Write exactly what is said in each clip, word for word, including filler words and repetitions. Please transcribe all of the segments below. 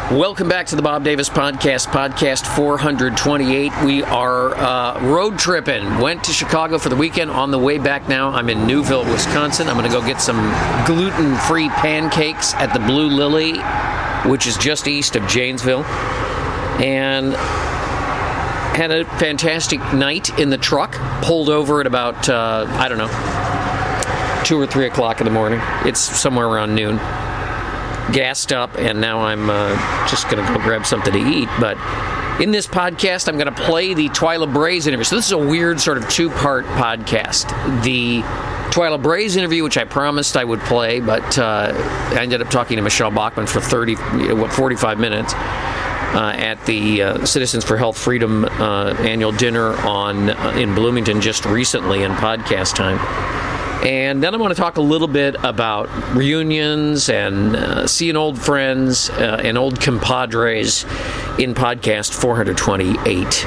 Welcome back to the Bob Davis Podcast, podcast four twenty-eight. We are uh, road tripping. Went to Chicago for the weekend. On the way back now, I'm in Newville, Wisconsin. I'm going to go get some gluten-free pancakes at the Blue Lily, which is just east of Janesville. And had a fantastic night in the truck. Pulled over at about, uh, I don't know, two or three o'clock in the morning. It's somewhere around noon. Gassed up, and now I'm uh, just going to go grab something to eat. But in this podcast, I'm going to play the Twila Brase interview. So this is a weird sort of two-part podcast. The Twila Brase interview, which I promised I would play, but uh, I ended up talking to Michelle Bachmann for thirty, what, forty-five minutes uh, at the uh, Citizens for Health Freedom uh, annual dinner on uh, in Bloomington just recently in podcast time. And then I want to talk a little bit about reunions and uh, seeing old friends uh, and old compadres in podcast four twenty-eight.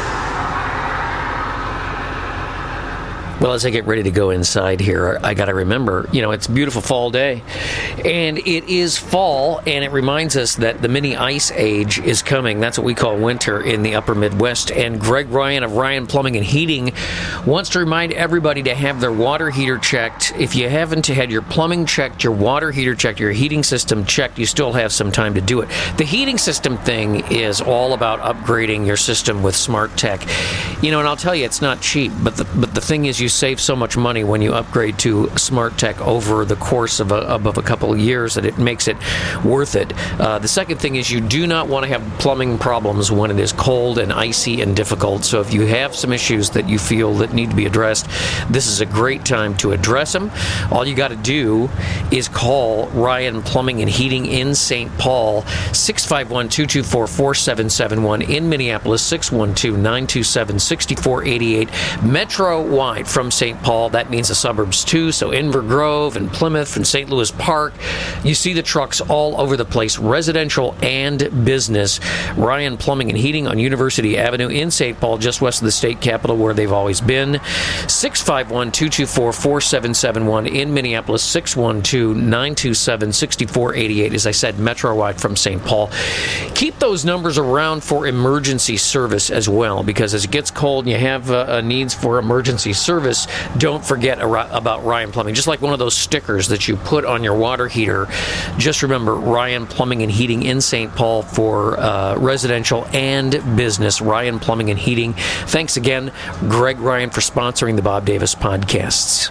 Well, as I get ready to go inside here, I got to remember, you know, it's a beautiful fall day. And it is fall, and it reminds us that the mini ice age is coming. That's what we call winter in the upper Midwest. And Greg Ryan of Ryan Plumbing and Heating wants to remind everybody to have their water heater checked. If you haven't had your plumbing checked, your water heater checked, your heating system checked, you still have some time to do it. The heating system thing is all about upgrading your system with smart tech. You know, and I'll tell you, it's not cheap, but the, but the thing is, you save so much money when you upgrade to smart tech over the course of a, of a couple of years that it makes it worth it. Uh, the second thing is, you do not want to have plumbing problems when it is cold and icy and difficult. So if you have some issues that you feel that need to be addressed, this is a great time to address them. All you got to do is call Ryan Plumbing and Heating in Saint Paul, six five one, two two four, four seven seven one, in Minneapolis, six one two, nine two seven, six four eight eight, metro-wide from Saint Paul. That means the suburbs too, so Inver Grove and Plymouth and Saint Louis Park. You see the trucks all over the place, residential and business. Ryan Plumbing and Heating on University Avenue in Saint Paul, just west of the state capitol where they've always been. six five one, two two four, four seven seven one, in Minneapolis, six one two, nine two seven, six four eight eight. As I said, metro-wide from Saint Paul. Keep those numbers around for emergency service as well, because as it gets cold and you have uh, needs for emergency service, don't forget about Ryan Plumbing. Just like one of those stickers that you put on your water heater, just remember Ryan Plumbing and Heating in Saint Paul for uh, residential and business. Ryan Plumbing and Heating. Thanks again, Greg Ryan, for sponsoring the Bob Davis podcasts.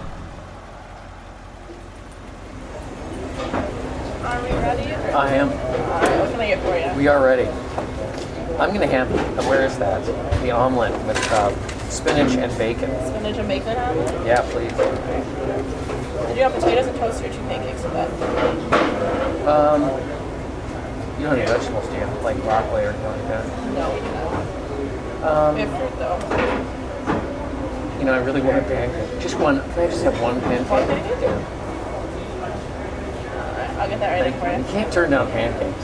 Are we ready? I am. What can I get for you? We are ready. I'm going to have, where is that? The omelet with uh, spinach and bacon. Spinach and bacon omelet? Yeah, please. Did you have potatoes and toast or two pancakes with that? Um, you don't have any vegetables, do you? Like broccoli or anything like that? No, we do not. Um, We have fruit though. You know, I really want a pancake. Just one. Can I just have one pancake? One pancake? Yeah. Alright, I'll get that ready for You you. can't turn down pancakes.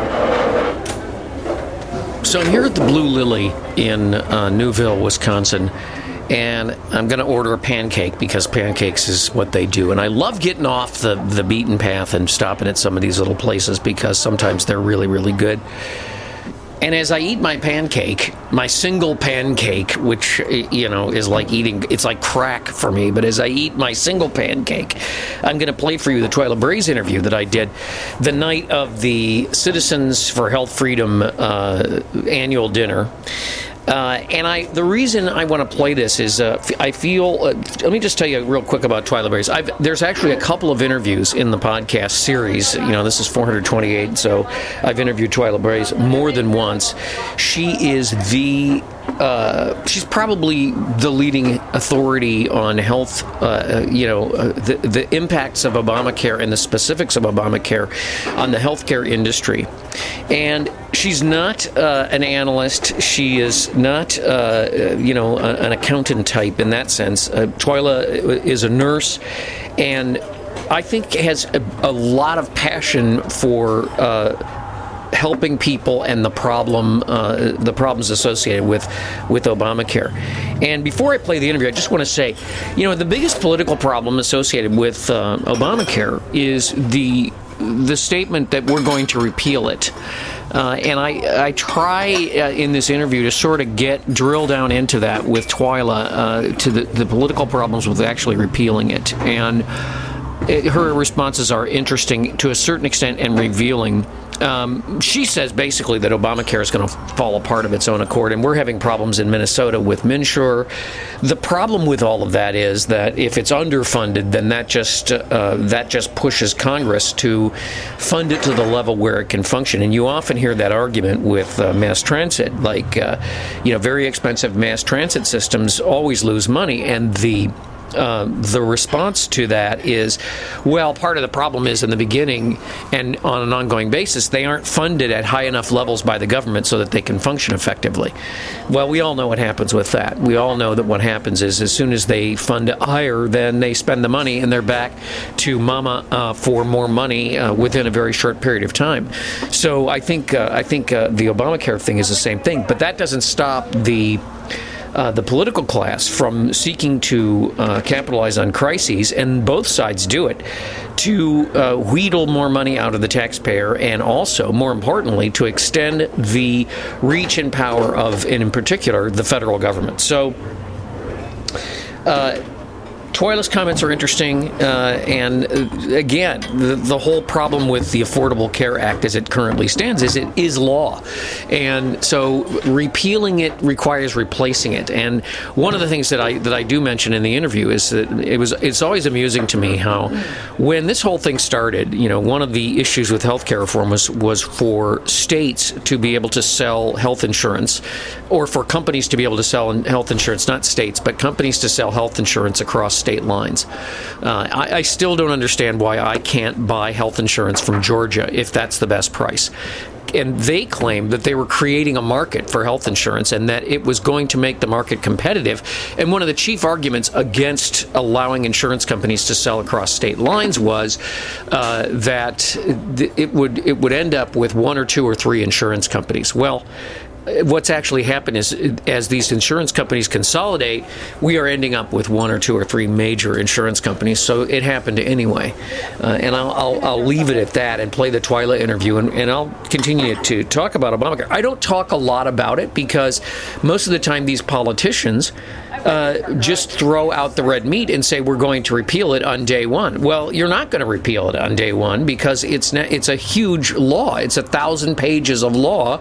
So I'm here at the Blue Lily in uh, Newville, Wisconsin, and I'm going to order a pancake because pancakes is what they do. And I love getting off the, the beaten path and stopping at some of these little places because sometimes they're really, really good. And as I eat my pancake, my single pancake, which, you know, is like eating, it's like crack for me, but as I eat my single pancake, I'm going to play for you the Twila Brase interview that I did the night of the Citizens for Health Freedom uh, annual dinner. Uh, and I, the reason I want to play this is uh, I feel, uh, let me just tell you real quick about Twila Brase. I've, there's actually a couple of interviews in the podcast series. You know, this is four twenty-eight, so I've interviewed Twila Brase more than once. She is the, uh, she's probably the leading authority on health, uh, you know, uh, the, the impacts of Obamacare and the specifics of Obamacare on the healthcare industry. And she's not uh, an analyst. She is not, uh, you know, a, an accountant type in that sense. Uh, Twila is a nurse, and I think has a, a lot of passion for uh, helping people and the problem, uh, the problems associated with with Obamacare. And before I play the interview, I just want to say, you know, the biggest political problem associated with uh, Obamacare is the the statement that we're going to repeal it. Uh, and I, I try uh, in this interview to sort of get drill down into that with Twyla, uh, to the, the political problems with actually repealing it. And it, her responses are interesting to a certain extent and revealing. Um, she says basically that Obamacare is going to fall apart of its own accord, and we're having problems in Minnesota with MNsure. The problem with all of that is that if it's underfunded, then that just uh, that just pushes Congress to fund it to the level where it can function. And you often hear that argument with uh, mass transit, like uh, you know, very expensive mass transit systems always lose money, and the Uh, the response to that is, well, part of the problem is in the beginning and on an ongoing basis, they aren't funded at high enough levels by the government so that they can function effectively. Well, we all know what happens with that. We all know that what happens is as soon as they fund it higher, then they spend the money and they're back to mama uh, for more money uh, within a very short period of time. So I think, uh, I think uh, the Obamacare thing is the same thing, but that doesn't stop the Uh, the political class from seeking to uh, capitalize on crises, and both sides do it, to uh, wheedle more money out of the taxpayer, and also, more importantly, to extend the reach and power of, and in particular, the federal government. So, uh, Twyla's comments are interesting, uh, and uh, again, the, the whole problem with the Affordable Care Act as it currently stands is it is law, and so repealing it requires replacing it. And one of the things that I that I do mention in the interview is that it was it's always amusing to me how when this whole thing started, you know, one of the issues with healthcare reform was was for states to be able to sell health insurance, or for companies to be able to sell health insurance, not states, but companies to sell health insurance across state lines. Uh, I, I still don't understand why I can't buy health insurance from Georgia if that's the best price. And they claimed that they were creating a market for health insurance and that it was going to make the market competitive. And one of the chief arguments against allowing insurance companies to sell across state lines was uh, that it would it would end up with one or two or three insurance companies. Well, what's actually happened is, as these insurance companies consolidate, we are ending up with one or two or three major insurance companies. So it happened anyway. Uh, and I'll, I'll, I'll leave it at that and play the Twyla interview, and, and I'll continue to talk about Obamacare. I don't talk a lot about it because most of the time these politicians uh, just throw out the red meat and say we're going to repeal it on day one. Well, you're not going to repeal it on day one because it's not, it's a huge law. It's a thousand pages of law,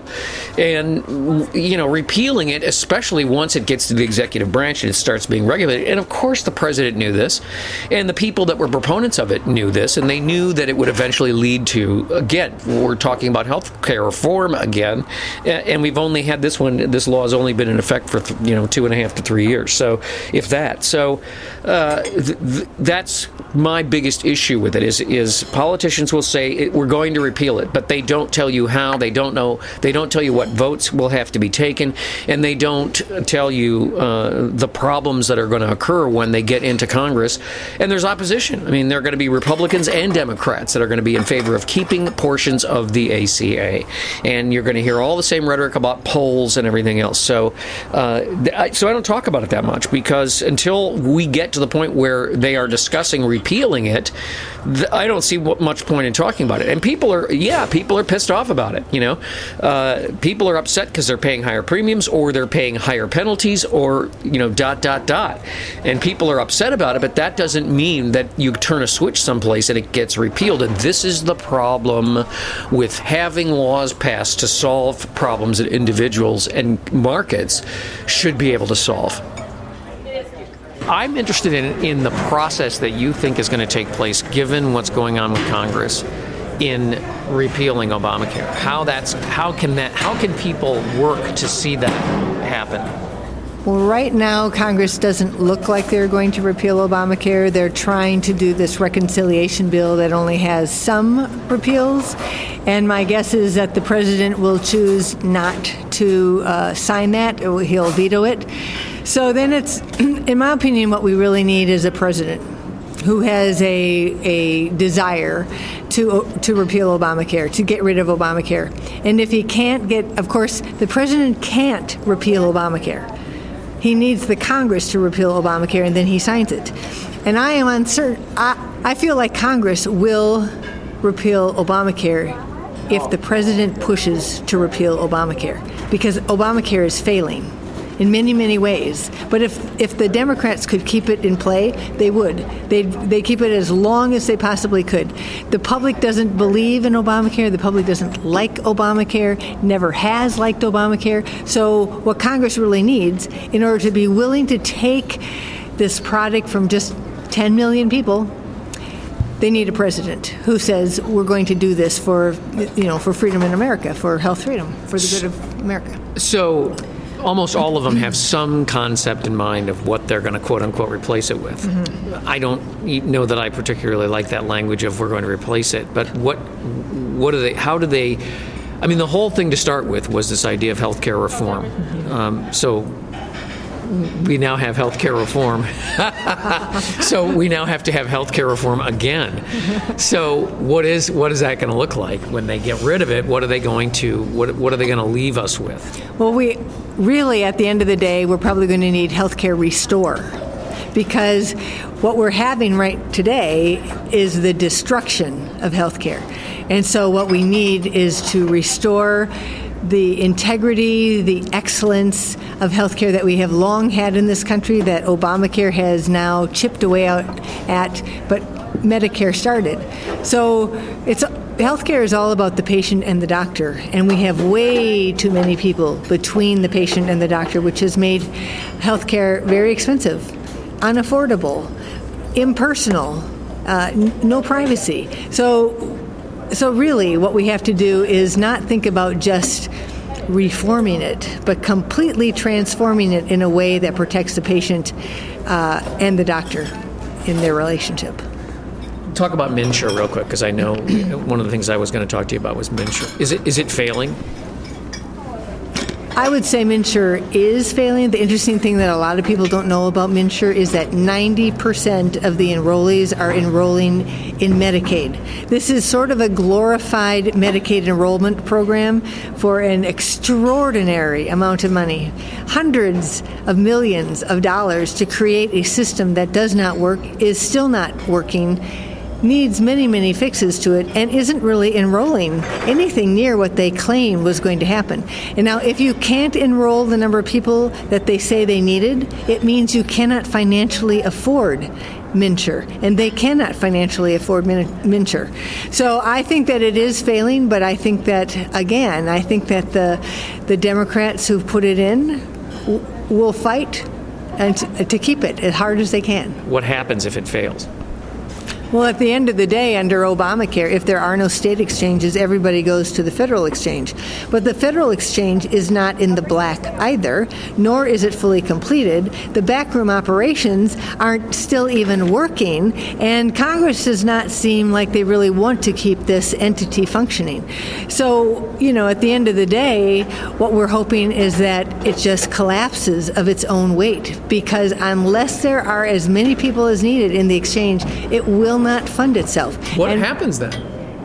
and you know, repealing it, especially once it gets to the executive branch and it starts being regulated. And of course, the president knew this, and the people that were proponents of it knew this, and they knew that it would eventually lead to, again, we're talking about health care reform again, and we've only had this one, this law has only been in effect for, you know, two and a half to three years. So, if that. So, uh, th- th- that's my biggest issue with it, is, is politicians will say it, we're going to repeal it, but they don't tell you how, they don't know, they don't tell you what votes will have to be taken, and they don't tell you uh, the problems that are going to occur when they get into Congress. And there's opposition. I mean, there are going to be Republicans and Democrats that are going to be in favor of keeping portions of the A C A, and you're going to hear all the same rhetoric about polls and everything else. So, uh, I, so I don't talk about it that much, because until we get to the point where they are discussing repealing it, th- I don't see what, much point in talking about it. And people are, yeah, people are pissed off about it. You know, uh, people are upset because they're paying higher premiums, or they're paying higher penalties, or, you know, dot, dot, dot. And people are upset about it, but that doesn't mean that you turn a switch someplace and it gets repealed. And this is the problem with having laws passed to solve problems that individuals and markets should be able to solve. I'm interested in, in the process that you think is going to take place, given what's going on with Congress in repealing Obamacare. How that's how can that how can people work to see that happen? Well, right now, Congress doesn't look like they're going to repeal Obamacare. They're trying to do this reconciliation bill that only has some repeals. And my guess is that the president will choose not to uh, sign that. He'll veto it. So then it's, in my opinion, what we really need is a president who has a a desire to to repeal Obamacare, to get rid of Obamacare. And if he can't get, of course, the president can't repeal Obamacare. He needs the Congress to repeal Obamacare, and then he signs it. And I am uncertain. I, I feel like Congress will repeal Obamacare if the president pushes to repeal Obamacare, because Obamacare is failing in many, many ways. But if, if the Democrats could keep it in play, they would. They'd, they'd keep it as long as they possibly could. The public doesn't believe in Obamacare. The public doesn't like Obamacare, never has liked Obamacare. So what Congress really needs, in order to be willing to take this product from just ten million people, they need a president who says we're going to do this for, you know, for freedom in America, for health freedom, for the good of America. So almost all of them have some concept in mind of what they're going to quote unquote replace it with. Mm-hmm. I don't know that I particularly like that language of we're going to replace it, but what what do they, how do they, I mean, the whole thing to start with was this idea of health care reform. Mm-hmm. Um, so we now have health care reform. So we now have to have health care reform again. So what is what is that going to look like when they get rid of it? What are they going to what what are they going to leave us with? Well, we really, at the end of the day, we're probably going to need health care restore, because what we're having right today is the destruction of health care. And so what we need is to restore the integrity, the excellence of healthcare that we have long had in this country, that Obamacare has now chipped away out at, but Medicare started. So it's healthcare is all about the patient and the doctor, and we have way too many people between the patient and the doctor, which has made healthcare very expensive, unaffordable, impersonal, uh, n- no privacy. So. So really, what we have to do is not think about just reforming it, but completely transforming it in a way that protects the patient uh, and the doctor in their relationship. Talk about MNsure real quick, because I know one of the things I was going to talk to you about was MNsure. Is it is it failing? I would say MNsure is failing. The interesting thing that a lot of people don't know about MNsure is that ninety percent of the enrollees are enrolling in Medicaid. This is sort of a glorified Medicaid enrollment program for an extraordinary amount of money. Hundreds of millions of dollars to create a system that does not work, is still not working, needs many, many fixes to it, and isn't really enrolling anything near what they claimed was going to happen. And now, if you can't enroll the number of people that they say they needed, it means you cannot financially afford MNsure, and they cannot financially afford MNsure. So I think that it is failing, but I think that, again, I think that the the Democrats who put it in w- will fight and t- to keep it as hard as they can. What happens if it fails? Well, at the end of the day, under Obamacare, if there are no state exchanges, everybody goes to the federal exchange. But the federal exchange is not in the black either, nor is it fully completed. The backroom operations aren't still even working, and Congress does not seem like they really want to keep this entity functioning. So, you know, at the end of the day, what we're hoping is that it just collapses of its own weight, because unless there are as many people as needed in the exchange, it will not fund itself. What and, happens then?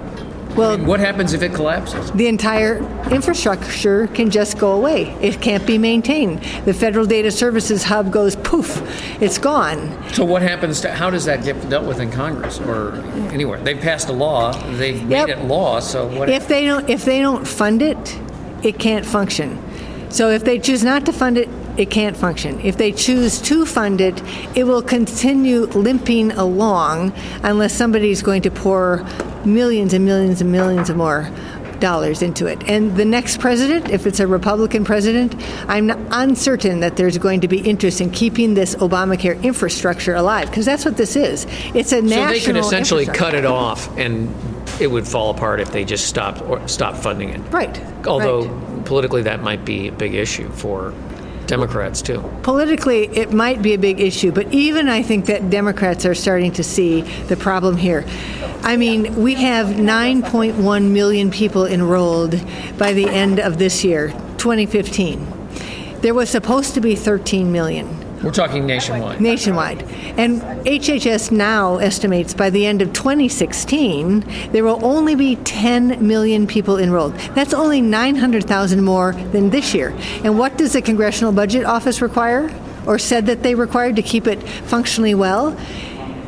Well, I mean, what happens if it collapses? The entire infrastructure can just go away. It can't be maintained. The Federal Data Services Hub goes poof, it's gone. So what happens to, how does that get dealt with in Congress or anywhere? They've passed a law, they've made yep. it law, so what? If they don't, if they don't fund it, it can't function. So if they choose not to fund it, it can't function. If they choose to fund it, it will continue limping along unless somebody's going to pour millions and millions and millions of more dollars into it. And the next president, if it's a Republican president, I'm not uncertain that there's going to be interest in keeping this Obamacare infrastructure alive, because that's what this is. It's a national So they could essentially cut it off, and it would fall apart if they just stopped or stopped funding it. Right. Although right. politically that might be a big issue for Democrats too. Politically, it might be a big issue, but even I think that Democrats are starting to see the problem here. I mean, we have nine point one million people enrolled by the end of this year, twenty fifteen. There was supposed to be thirteen million. We're talking nationwide. Nationwide. And H H S now estimates by the end of twenty sixteen, there will only be ten million people enrolled. That's only nine hundred thousand more than this year. And what does the Congressional Budget Office require, or said that they required to keep it functionally well?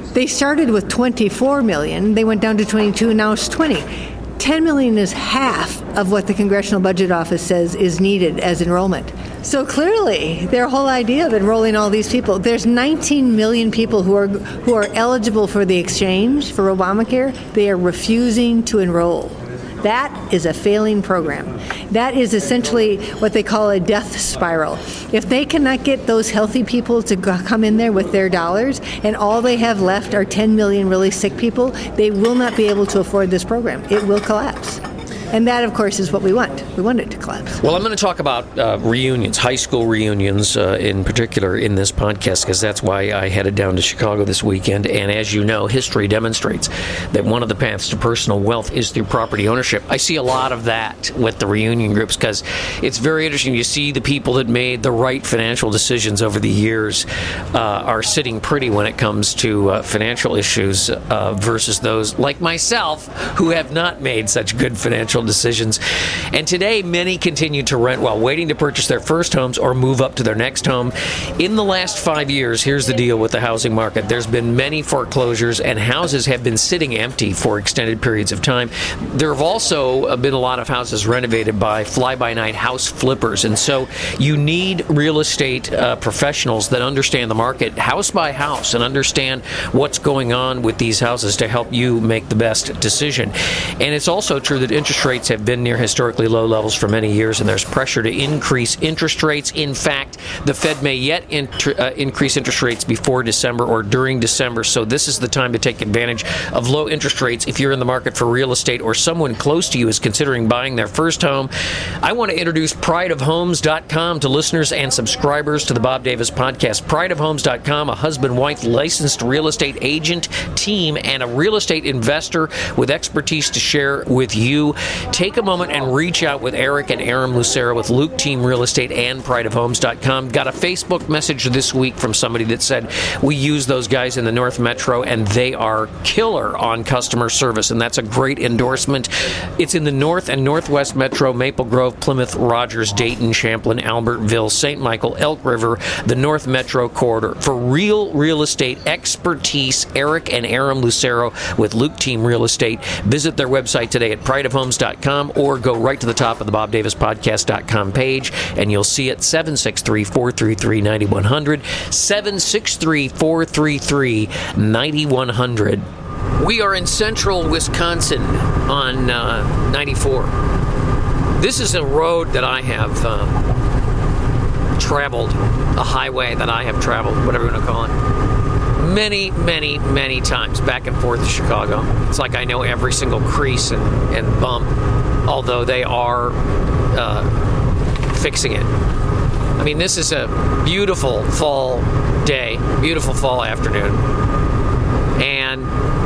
They started with twenty-four million. They went down to twenty-two, and now it's twenty. ten million is half of what the Congressional Budget Office says is needed as enrollment. So clearly, their whole idea of enrolling all these people, there's nineteen million people who are who are eligible for the exchange for Obamacare. They are refusing to enroll. That is a failing program. That is essentially what they call a death spiral. If they cannot get those healthy people to go, come in there with their dollars, and all they have left are ten million really sick people, they will not be able to afford this program. It will collapse. And that, of course, is what we want. We want it to collapse. Well, I'm going to talk about uh, reunions, high school reunions uh, in particular in this podcast, because that's why I headed down to Chicago this weekend. And as you know, history demonstrates that one of the paths to personal wealth is through property ownership. I see a lot of that with the reunion groups because it's very interesting. You see the people that made the right financial decisions over the years uh, are sitting pretty when it comes to uh, financial issues uh, versus those like myself who have not made such good financial decisions. And today, many continue to rent while waiting to purchase their first homes or move up to their next home. In the last five years, here's the deal with the housing market. There's been many foreclosures, and houses have been sitting empty for extended periods of time. There have also been a lot of houses renovated by fly-by-night house flippers. And so you need real estate uh, professionals that understand the market house by house and understand what's going on with these houses to help you make the best decision. And it's also true that interest rates have been near historically low levels for many years, and there's pressure to increase interest rates. In fact, the Fed may yet int- uh, increase interest rates before December or during December, so this is the time to take advantage of low interest rates if you're in the market for real estate or someone close to you is considering buying their first home. I want to introduce pride of homes dot com to listeners and subscribers to the Bob Davis Podcast. pride of homes dot com, a husband-wife licensed real estate agent team and a real estate investor with expertise to share with you. Take a moment and reach out with Eric and Aram Lucero with Luke Team Real Estate and pride of homes dot com. Got a Facebook message this week from somebody that said we use those guys in the North Metro and they are killer on customer service, and that's a great endorsement. It's in the North and Northwest Metro, Maple Grove, Plymouth, Rogers, Dayton, Champlain, Albertville, Saint Michael, Elk River, the North Metro corridor. For real real estate expertise, Eric and Aram Lucero with Luke Team Real Estate. Visit their website today at pride of homes dot com or go right to the top of the bob davis podcast dot com page and you'll see it. Seven six three, four three three, nine one zero zero, seven six three, four three three, nine one zero zero. We are in central Wisconsin on uh, ninety-four. This is a road that I have uh, traveled, a highway that I have traveled, whatever you want to call it, many, many, many times back and forth to Chicago. It's like I know every single crease and, and bump, although they are uh, fixing it. I mean, this is a beautiful fall day, beautiful fall afternoon, and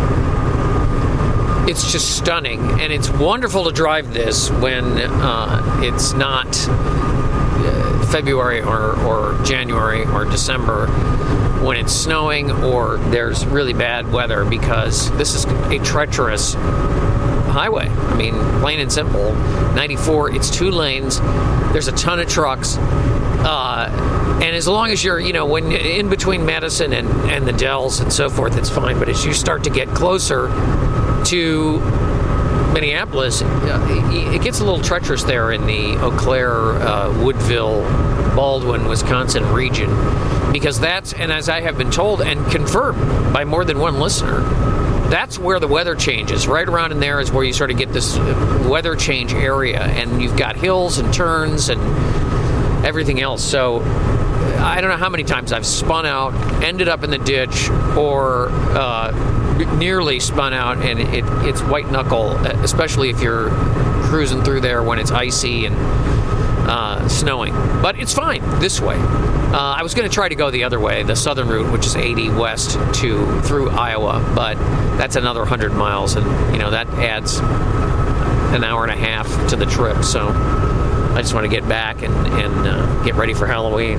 it's just stunning. And it's wonderful to drive this when uh, it's not uh, February or, or January or December, when it's snowing or there's really bad weather, because this is a treacherous highway. I mean, plain and simple. ninety-four, it's two lanes. There's a ton of trucks. Uh, and as long as you're, you know, when in between Madison and, and the Dells and so forth, it's fine. But as you start to get closer to Minneapolis, it gets a little treacherous there in the Eau Claire, uh, Woodville, Baldwin, Wisconsin region, because that's, and as I have been told and confirmed by more than one listener, that's where the weather changes. Right around in there is where you sort of get this weather change area, and you've got hills and turns and everything else. So I don't know how many times I've spun out, ended up in the ditch, or uh, nearly spun out, and it, it's white knuckle, especially if you're cruising through there when it's icy and uh, snowing. But it's fine this way. Uh, I was going to try to go the other way, the southern route, which is eighty west to through Iowa, but that's another one hundred miles, and you know that adds an hour and a half to the trip. So I just want to get back and, and uh, get ready for Halloween.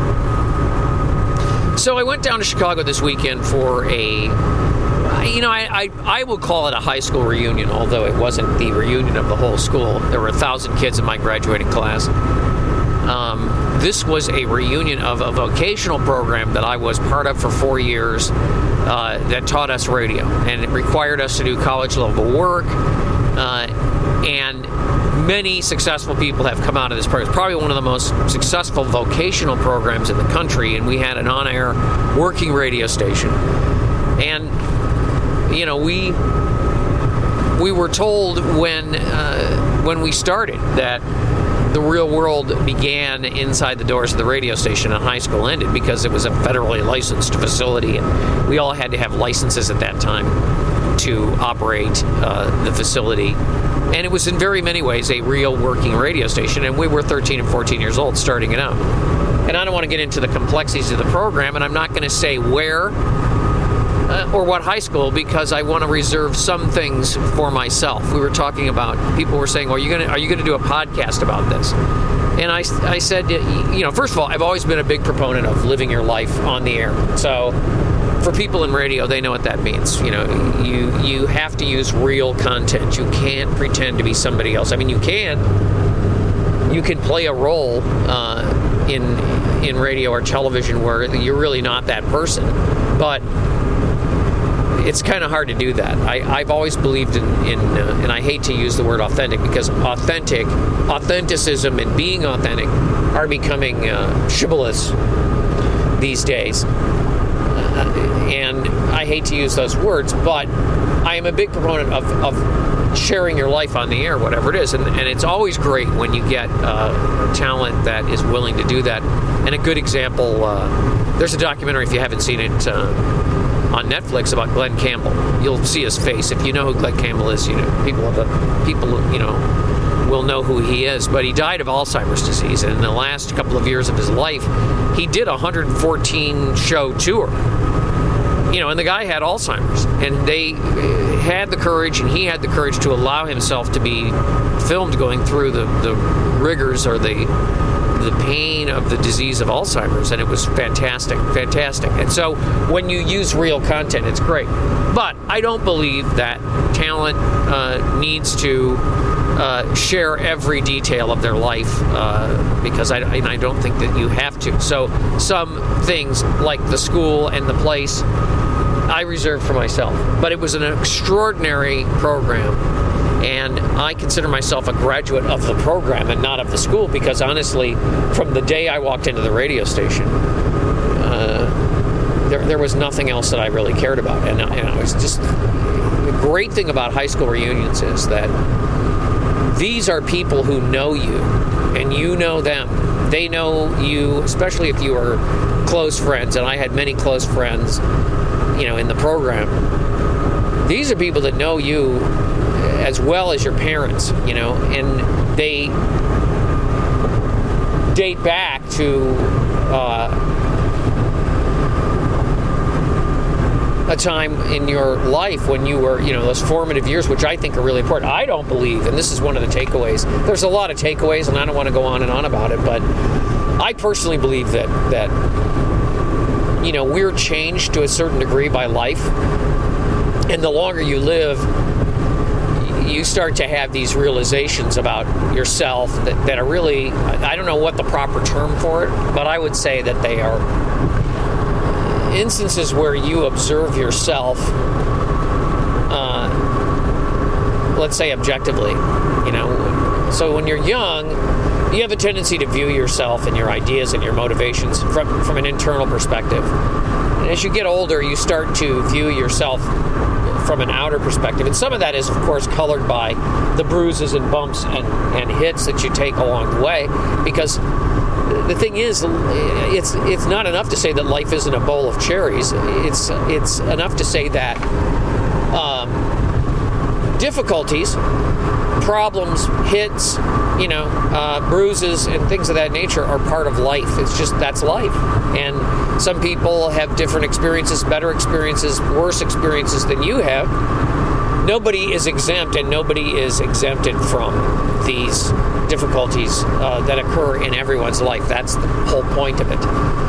So I went down to Chicago this weekend for a, you know, I, I, I will call it a high school reunion, although it wasn't the reunion of the whole school. There were a thousand kids in my graduating class. Um, this was a reunion of a vocational program that I was part of for four years uh, that taught us radio, and it required us to do college level work. Uh, and many successful people have come out of this program. It's probably one of the most successful vocational programs in the country, and we had an on-air working radio station. And, you know, we we were told when uh, when we started that the real world began inside the doors of the radio station and high school ended, because it was a federally licensed facility, and we all had to have licenses at that time to operate uh, the facility. And it was in very many ways a real working radio station, and we were thirteen and fourteen years old starting it out. And I don't want to get into the complexities of the program, and I'm not going to say where uh, or what high school, because I want to reserve some things for myself. We were talking about, people were saying, well, are you going to, are you going to do a podcast about this? And I, I said, you know, first of all, I've always been a big proponent of living your life on the air. So for people in radio, they know what that means. You know, you you have to use real content. You can't pretend to be somebody else. I mean, you can. You can play a role uh, in in radio or television where you're really not that person. But it's kind of hard to do that. I, I've always believed in, in uh, and I hate to use the word authentic, because authentic, authenticism and being authentic are becoming uh, shibboleths these days. Uh, and I hate to use those words, but I am a big proponent of, of sharing your life on the air, whatever it is. And, and it's always great when you get uh, talent that is willing to do that. And a good example, uh, there's a documentary, if you haven't seen it, uh, on Netflix about Glenn Campbell. You'll see his face. If you know who Glenn Campbell is, you know, people have a, people, you know, will know who he is. But he died of Alzheimer's disease, and in the last couple of years of his life, he did a one hundred fourteen show tour. You know, and the guy had Alzheimer's, and they had the courage, and he had the courage to allow himself to be filmed going through the, the rigors or the the pain of the disease of Alzheimer's, and it was fantastic, fantastic. And so when you use real content, it's great. But I don't believe that talent uh, needs to uh, share every detail of their life, uh, because I, I don't think that you have to. So some things like the school and the place, I reserve for myself. But it was an extraordinary program. And I consider myself a graduate of the program and not of the school, because honestly, from the day I walked into the radio station, uh, there, there was nothing else that I really cared about. And, and I was just, the great thing about high school reunions is that these are people who know you, and you know them. They know you, especially if you are close friends, and I had many close friends, you know, in the program. These are people that know you as well as your parents, you know, and they date back to uh, a time in your life when you were, you know, those formative years, which I think are really important. I don't believe, and this is one of the takeaways, there's a lot of takeaways, and I don't want to go on and on about it, but I personally believe that, that you know, we're changed to a certain degree by life, and the longer you live, you start to have these realizations about yourself that, that are really, I don't know what the proper term for it, but I would say that they are instances where you observe yourself, uh, let's say objectively, you know. So when you're young, you have a tendency to view yourself and your ideas and your motivations from, from an internal perspective. And as you get older, you start to view yourself from an outer perspective. And some of that is, of course, colored by the bruises and bumps and, and hits that you take along the way. Because the thing is, it's it's not enough to say that life isn't a bowl of cherries. It's, it's enough to say that um, difficulties, problems, hits, you know, uh, bruises and things of that nature are part of life. It's just, that's life. And some people have different experiences, better experiences, worse experiences than you have. Nobody is exempt, and nobody is exempted from these difficulties uh, that occur in everyone's life. That's the whole point of it.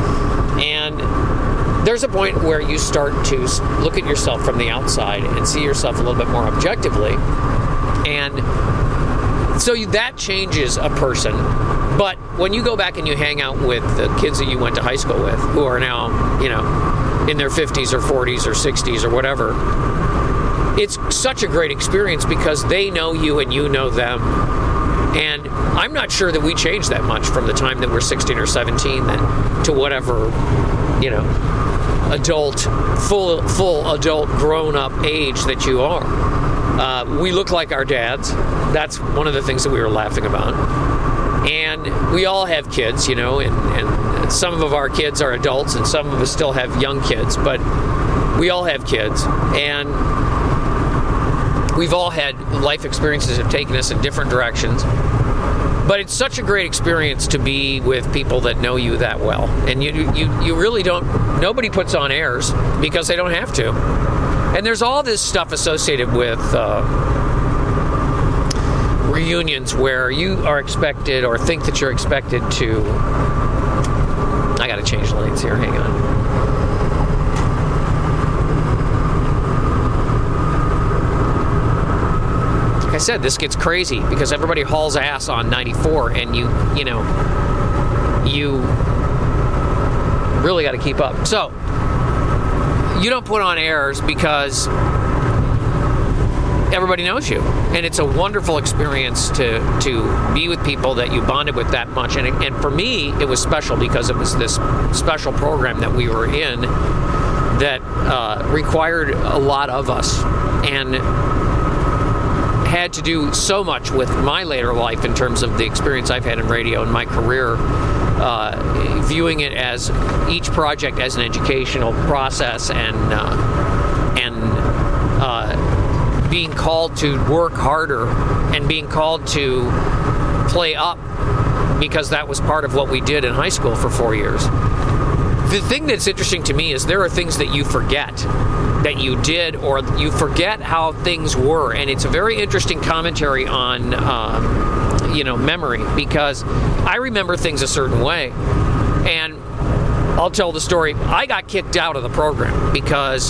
And there's a point where you start to look at yourself from the outside and see yourself a little bit more objectively. And so that changes a person. But when you go back and you hang out with the kids that you went to high school with, who are now, you know, in their fifties or forties or sixties or whatever. It's such a great experience because they know you and you know them. And I'm not sure that we changed that much from the time that we're sixteen or seventeen then to whatever, you know, adult, full, full adult, grown-up age that you are. Uh, we look like our dads. That's one of the things that we were laughing about. And we all have kids, you know, and, and some of our kids are adults and some of us still have young kids, but we all have kids. And we've all had life experiences that have taken us in different directions. But it's such a great experience to be with people that know you that well. And you you you really don't, nobody puts on airs because they don't have to. And there's all this stuff associated with uh, reunions where you are expected or think that you're expected to... I gotta change lanes here, hang on. I said, this gets crazy because everybody hauls ass on ninety-four and you, you know, you really got to keep up. So, you don't put on airs because everybody knows you. And it's a wonderful experience to, to be with people that you bonded with that much. And, and for me, it was special because it was this special program that we were in that uh, required a lot of us. And had to do so much with my later life in terms of the experience I've had in radio and my career, uh, viewing it as each project as an educational process and uh, and uh, being called to work harder and being called to play up because that was part of what we did in high school for four years. The thing that's interesting to me is there are things that you forget that you did, or you forget how things were, and it's a very interesting commentary on, um, you know, memory, because I remember things a certain way, and I'll tell the story. I got kicked out of the program because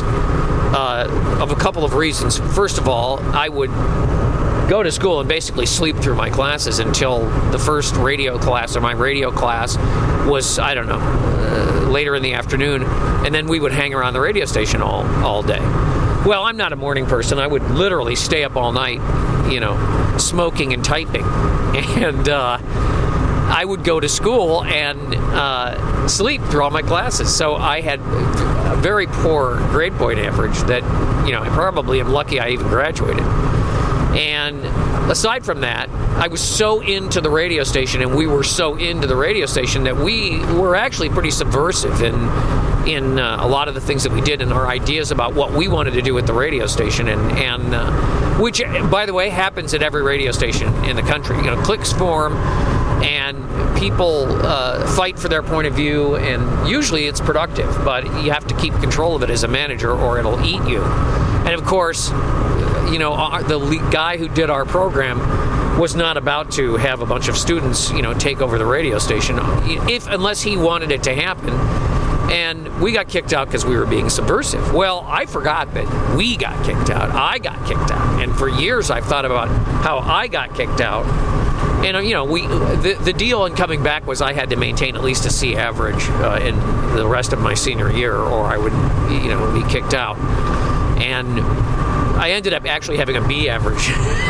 uh, of a couple of reasons. First of all, I would go to school and basically sleep through my classes until the first radio class, or my radio class was, I don't know, uh, later in the afternoon, and then we would hang around the radio station all, all day. Well, I'm not a morning person. I would literally stay up all night, you know, smoking and typing. And uh, I would go to school and uh, sleep through all my classes. So I had a very poor grade point average that, you know, I probably am lucky I even graduated. And aside from that, I was so into the radio station, and we were so into the radio station that we were actually pretty subversive in in uh, a lot of the things that we did and our ideas about what we wanted to do with the radio station, and and uh, which, by the way, happens at every radio station in the country. You know, cliques form, and people uh, fight for their point of view, and usually it's productive, but you have to keep control of it as a manager, or it'll eat you. And of course, you know, our, the guy who did our program was not about to have a bunch of students, you know, take over the radio station, if unless he wanted it to happen. And we got kicked out because we were being subversive. Well, I forgot that we got kicked out. I got kicked out. And for years I've thought about how I got kicked out. And, you know, we the, the deal in coming back was I had to maintain at least a C average uh, in the rest of my senior year, or I would, you know, be kicked out. And I ended up actually having a B average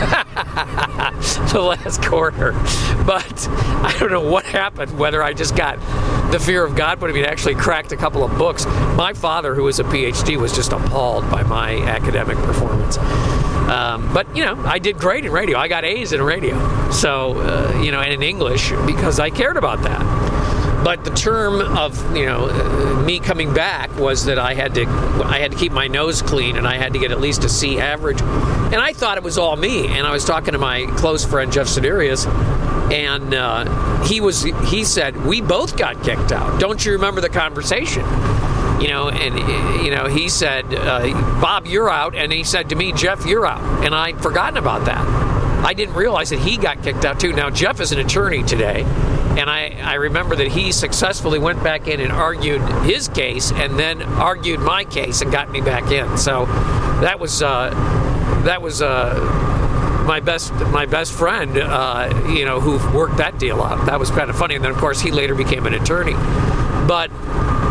the last quarter. But I don't know what happened, whether I just got the fear of God put in me and actually cracked a couple of books. My father, who was a P H D, was just appalled by my academic performance. Um, but, you know, I did great in radio. I got A's in radio. So, uh, you know, and in English, because I cared about that. But the term of, you know, uh, me coming back was that I had to I had to keep my nose clean, and I had to get at least a C average. And I thought it was all me. And I was talking to my close friend Jeff Siderius, and uh, he was he said, we both got kicked out. Don't you remember the conversation? You know, and, you know, he said, uh, Bob, you're out. And he said to me, Jeff, you're out. And I'd forgotten about that. I didn't realize that he got kicked out, too. Now, Jeff is an attorney today. And I, I remember that he successfully went back in and argued his case, and then argued my case and got me back in. So that was uh, that was uh, my best my best friend, uh, you know, who worked that deal out. That was kind of funny. And then, of course, he later became an attorney. But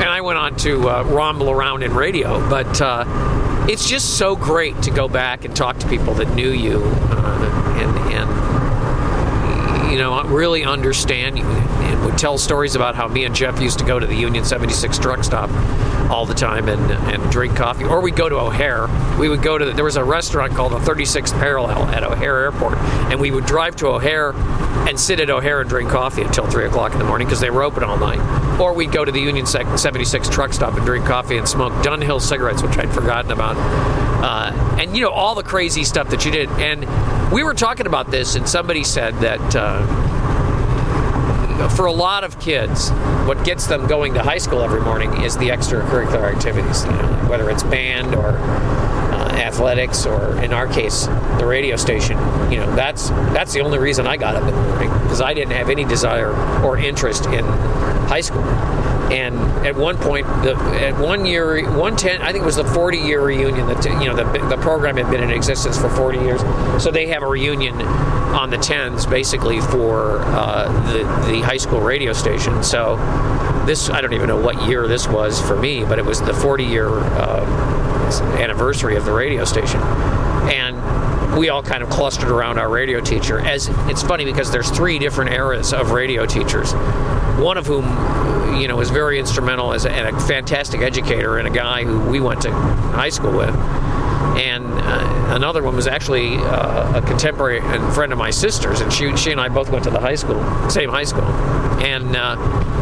and I went on to uh, rumble around in radio. But uh, it's just so great to go back and talk to people that knew you uh, and, and, you know, really understand you and would tell stories about how me and Jeff used to go to the Union seventy-six truck stop all the time and and drink coffee. Or we'd go to O'Hare. We would go to, the, there was a restaurant called the thirty-sixth Parallel at O'Hare Airport, and we would drive to O'Hare and sit at O'Hare and drink coffee until three o'clock in the morning because they were open all night. Or we'd go to the Union seventy-six truck stop and drink coffee and smoke Dunhill cigarettes, which I'd forgotten about. Uh, and, you know, all the crazy stuff that you did. And we were talking about this, and somebody said that uh, for a lot of kids, what gets them going to high school every morning is the extracurricular activities, you know, whether it's band or uh, athletics, or in our case, the radio station. You know, that's that's the only reason I got up in the morning, because I didn't have any desire or interest in high school. And at one point, the, at one year, one ten, I think it was the forty-year reunion. That you know, the the program had been in existence for forty years, so they have a reunion on the tens, basically for uh, the the high school radio station. So this, I don't even know what year this was for me, but it was the forty-year uh, anniversary of the radio station, and we all kind of clustered around our radio teacher. As it's funny because there's three different eras of radio teachers, one of whom, you know, was very instrumental as a, and a fantastic educator, and a guy who we went to high school with. And uh, another one was actually uh, a contemporary and friend of my sister's, and she she and I both went to the high school, same high school. And uh,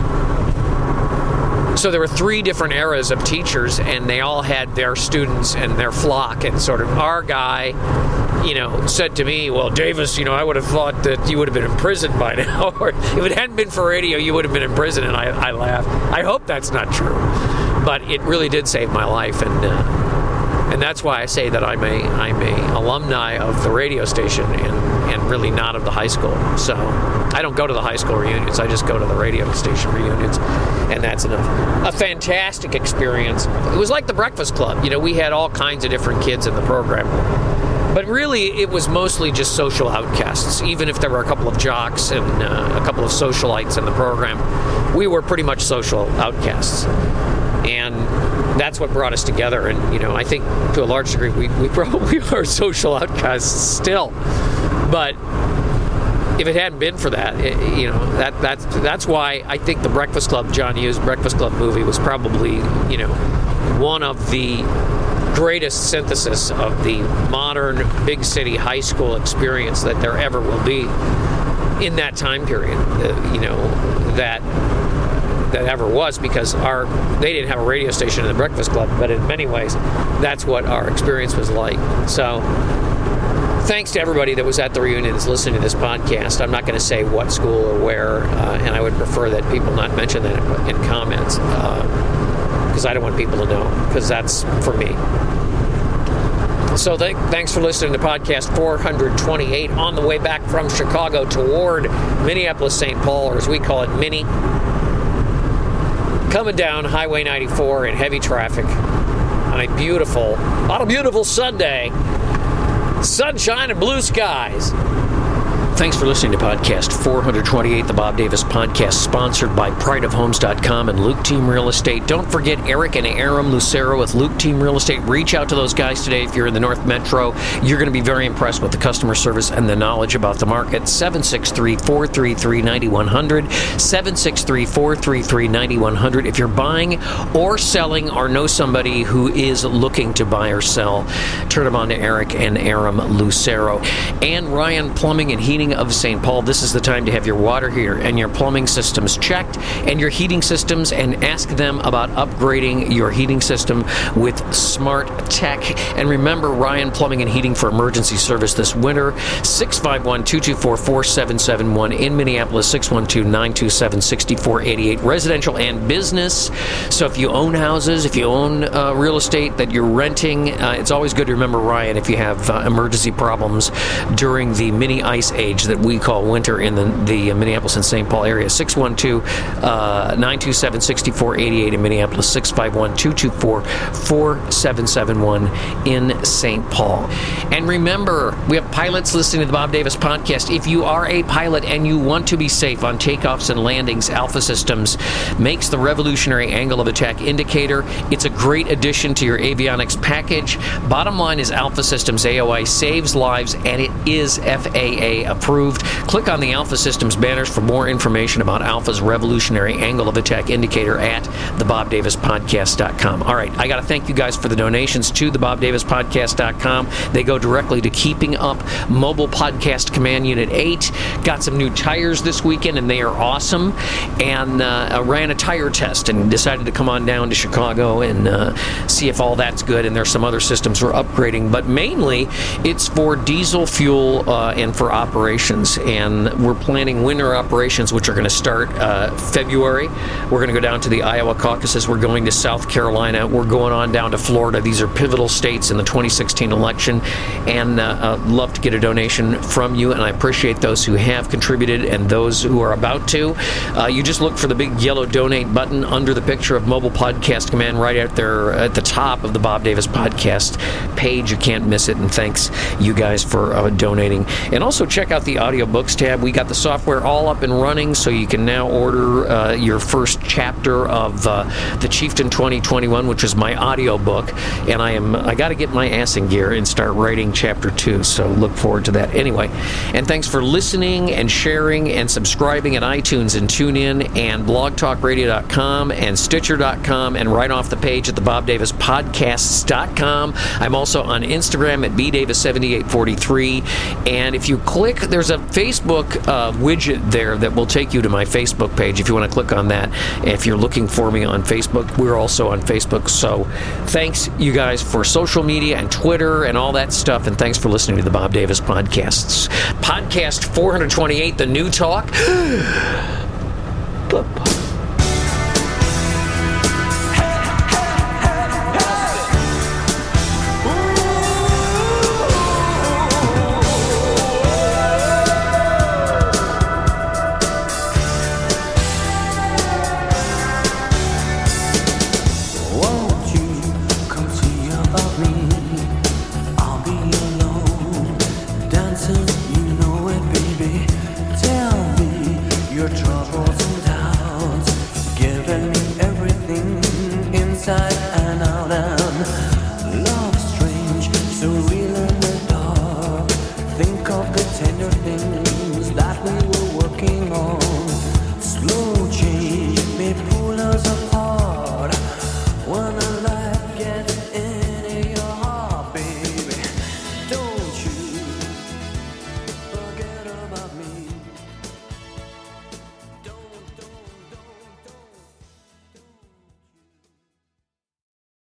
so there were three different eras of teachers, and they all had their students and their flock. And sort of our guy, you know, said to me, well, Davis, you know, I would have thought that you would have been in prison by now. Or if it hadn't been for radio, you would have been in prison. And I, I laughed. I hope that's not true. But it really did save my life. And uh, and that's why I say that I'm a, I'm a alumni of the radio station and, and really not of the high school. So I don't go to the high school reunions. I just go to the radio station reunions. And that's enough. A fantastic experience. It was like the Breakfast Club. You know, we had all kinds of different kids in the program. But really, it was mostly just social outcasts. Even if there were a couple of jocks and uh, a couple of socialites in the program, we were pretty much social outcasts. And that's what brought us together. And, you know, I think to a large degree, we, we probably are social outcasts still. But if it hadn't been for that, it, you know, that that's that's why I think the Breakfast Club, John Hughes Breakfast Club movie was probably, you know, one of the greatest synthesis of the modern big city high school experience that there ever will be in that time period. Uh, you know, that that ever was, because our they didn't have a radio station in the Breakfast Club, but in many ways, that's what our experience was like. So, thanks to everybody that was at the reunion that's listening to this podcast. I'm not going to say what school or where, uh, and I would prefer that people not mention that in, in comments, because uh, I don't want people to know, because that's for me. So th- thanks for listening to podcast four twenty-eight on the way back from Chicago toward Minneapolis-Saint Paul, or as we call it, Minnie. Coming down Highway ninety-four in heavy traffic on a beautiful, on a beautiful Sunday. Sunshine and blue skies. Thanks for listening to podcast four twenty-eight, the Bob Davis Podcast, sponsored by pride of homes dot com and Luke Team Real Estate. Don't forget Eric and Aram Lucero with Luke Team Real Estate. Reach out to those guys today if you're in the North Metro. You're going to be very impressed with the customer service and the knowledge about the market. seven six three, four three three, nine one zero zero. seven six three, four three three, nine one zero zero. If you're buying or selling or know somebody who is looking to buy or sell, turn them on to Eric and Aram Lucero. And Ryan Plumbing and Heating of Saint Paul. This is the time to have your water heater and your plumbing systems checked and your heating systems, and ask them about upgrading your heating system with smart tech. And remember, Ryan Plumbing and Heating for emergency service this winter, six five one, two two four, four seven seven one in Minneapolis, six one two, nine two seven, six four eight eight, residential and business. So if you own houses, if you own uh, real estate that you're renting, uh, it's always good to remember Ryan if you have uh, emergency problems during the mini ice age. age that we call winter in the, the Minneapolis and Saint Paul area. six one two, nine two seven, six four eight eight in Minneapolis, six five one, two two four, four seven seven one in Saint Paul. And remember, we have pilots listening to the Bob Davis podcast. If you are a pilot and you want to be safe on takeoffs and landings, Alpha Systems makes the revolutionary angle of attack indicator. It's a great addition to your avionics package. Bottom line is Alpha Systems A O I saves lives, and it is F A A approved. Click on the Alpha Systems banners for more information about Alpha's revolutionary angle of attack indicator at the bob davis podcast dot com. All right, I got to thank you guys for the donations to the bob davis podcast dot com. They go directly to keeping up Mobile Podcast Command Unit eight. Got some new tires this weekend, and they are awesome. And uh, I ran a tire test and decided to come on down to Chicago and uh, see if all that's good. And there's some other systems we're upgrading, but mainly it's for diesel fuel uh, and for operations. And we're planning winter operations, which are going to start uh, February. We're going to go down to the Iowa caucuses. We're going to South Carolina. We're going on down to Florida. These are pivotal states in the twenty sixteen election, and uh, I'd love to get a donation from you, and I appreciate those who have contributed and those who are about to. Uh, you just look for the big yellow donate button under the picture of Mobile Podcast Command right out there at the top of the Bob Davis Podcast page. You can't miss it, and thanks you guys for uh, donating. And also check out the audiobooks tab. We got the software all up and running, so you can now order uh, your first chapter of uh, The Chieftain twenty twenty-one, which is my audiobook, and I am I got to get my ass in gear and start writing chapter two, so look forward to that. Anyway, and thanks for listening and sharing and subscribing at iTunes and TuneIn and blog talk radio dot com and Stitcher dot com and right off the page at the bob davis podcasts dot com. I'm also on Instagram at b davis seven eight four three, and if you click, there's a Facebook uh, widget there that will take you to my Facebook page if you want to click on that. If you're looking for me on Facebook, we're also on Facebook. So thanks, you guys, for social media and Twitter and all that stuff, and thanks for listening to the Bob Davis Podcasts. Podcast four twenty-eight, The New Talk. I'll be alone, dancing